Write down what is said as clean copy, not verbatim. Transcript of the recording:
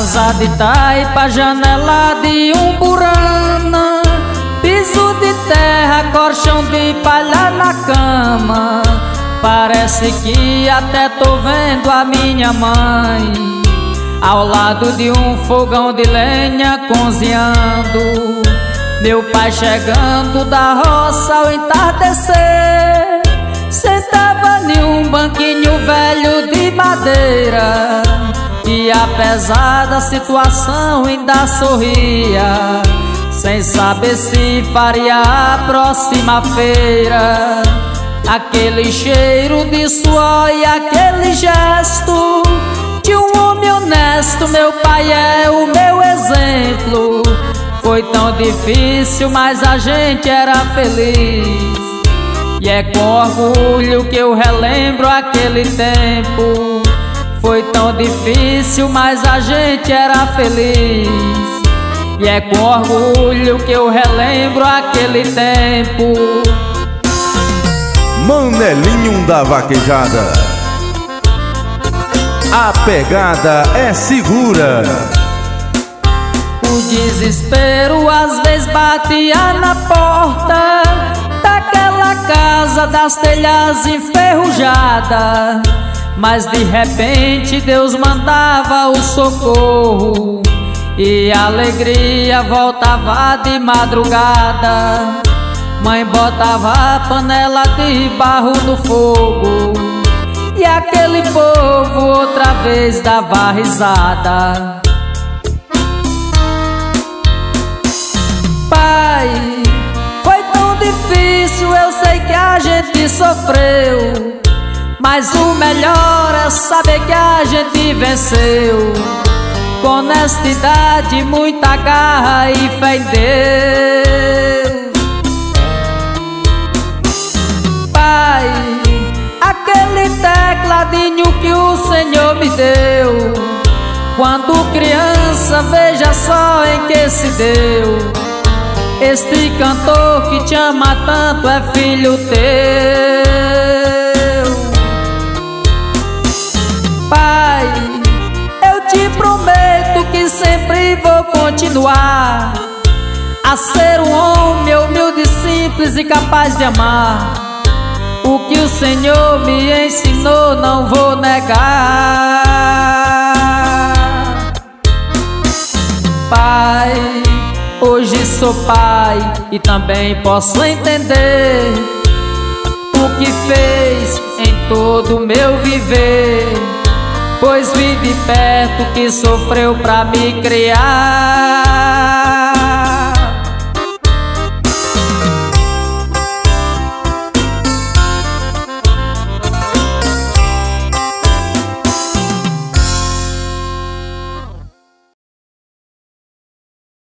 casa de taipa, janela de umburana, piso de terra, colchão de palha na cama. Parece que até tô vendo a minha mãe ao lado de um fogão de lenha cozinhando. Meu pai chegando da roça ao entardecer, sentava em um banquinho velho de madeira, e apesar da situação ainda sorria, sem saber se faria a próxima feira. Aquele cheiro de suor e aquele gesto de um homem honesto, meu pai é o meu exemplo. Foi tão difícil, mas a gente era feliz, e é com orgulho que eu relembro aquele tempo. Foi tão difícil, mas a gente era feliz, e é com orgulho que eu relembro aquele tempo. Manelinho da Vaquejada, a pegada é segura. O desespero às vezes batia na porta daquela casa das telhas enferrujadas, mas de repente Deus mandava o socorro e a alegria voltava de madrugada. Mãe botava a panela de barro no fogo, e aquele povo outra vez dava risada. Pai, foi tão difícil, eu sei que a gente sofreu, mas o melhor é saber que a gente venceu. Com honestidade, muita garra e fé em Deus. Pai, aquele tecladinho que o Senhor me deu, quando criança, veja só em que se deu. Este cantor que te ama tanto é filho teu. Pai, eu te prometo que sempre vou continuar a ser um homem humilde, simples e capaz de amar. O que o Senhor me ensinou não vou negar. Pai, hoje sou pai e também posso entender o que fez em todo o meu viver, pois vi de perto que sofreu pra me criar.